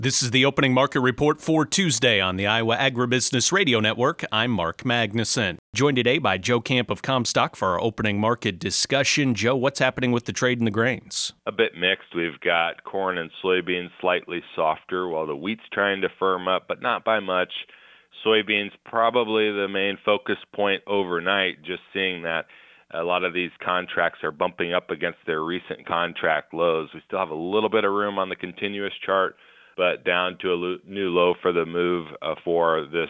This is the opening market report for Tuesday on the Iowa Agribusiness Radio Network. I'm Mark Magnuson. Joined today by Joe Camp of Comstock for our opening market discussion. Joe, what's happening with the trade in the grains? A bit mixed. We've got corn and soybeans slightly softer, while the wheat's trying to firm up, but not by much. Soybeans probably the main focus point overnight, just seeing that a lot of these contracts are bumping up against their recent contract lows. We still have a little bit of room on the continuous chart, but down to a new low for the move for this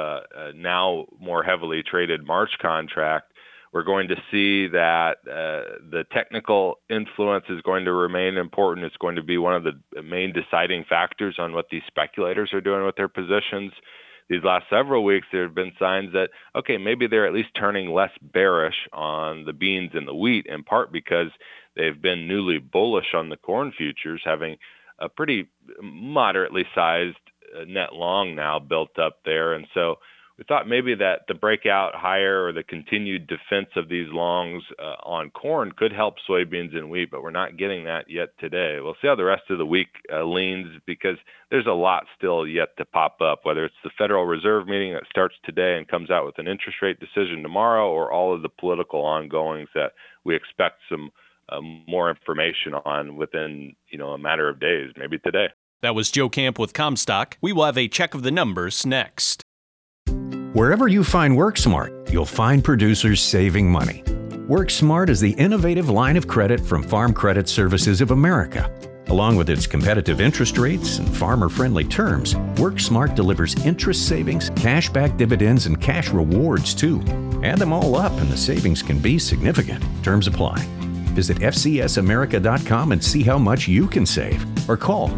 now more heavily traded March contract. We're going to see that the technical influence is going to remain important. It's going to be one of the main deciding factors on what these speculators are doing with their positions. These last several weeks, there have been signs that, okay, maybe they're at least turning less bearish on the beans and the wheat, in part because they've been newly bullish on the corn futures, having a pretty moderately sized net long now built up there. And so we thought maybe that the breakout higher or the continued defense of these longs on corn could help soybeans and wheat, but we're not getting that yet today. We'll see how the rest of the week leans, because there's a lot still yet to pop up, whether it's the Federal Reserve meeting that starts today and comes out with an interest rate decision tomorrow, or all of the political ongoings that we expect some more information on within, a matter of days, maybe today. That was Joe Camp with Comstock. We will have a check of the numbers next. Wherever you find WorkSmart, you'll find producers saving money. WorkSmart is the innovative line of credit from Farm Credit Services of America. Along with its competitive interest rates and farmer-friendly terms, WorkSmart delivers interest savings, cashback dividends, and cash rewards, too. Add them all up, and the savings can be significant. Terms apply. Visit FCSAmerica.com and see how much you can save. Or call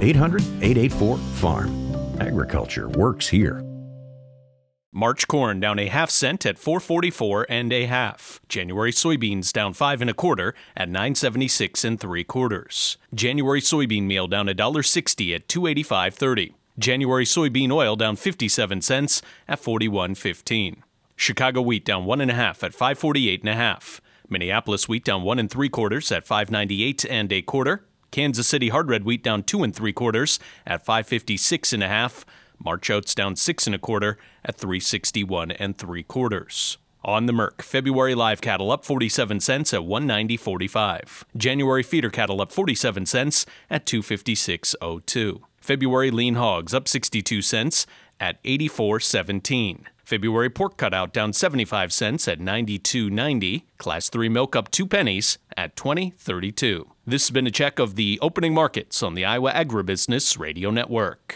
800-884-FARM. Agriculture works here. March corn down a half cent at $4.44 and a half. January soybeans down 5 1/4 at $9.76 3/4. January soybean meal down $1.60 at $2.8530. January soybean oil down 57 cents at $41.15. Chicago wheat down 1 1/2 at $5.48 1/2. Minneapolis wheat down 1 3/4 at $5.98 1/4. Kansas City hard red wheat down 2 3/4 at $5.56 1/2. March oats down 6 1/4 at $3.61 3/4. On the Merc, February live cattle up 47 cents at $190.45. January feeder cattle up 47 cents at $256.02. February lean hogs up 62 cents at $84.17. February pork cutout down 75 cents at $92.90. Class 3 milk up 2 pennies at $20.32. This has been a check of the opening markets on the Iowa Agribusiness Radio Network.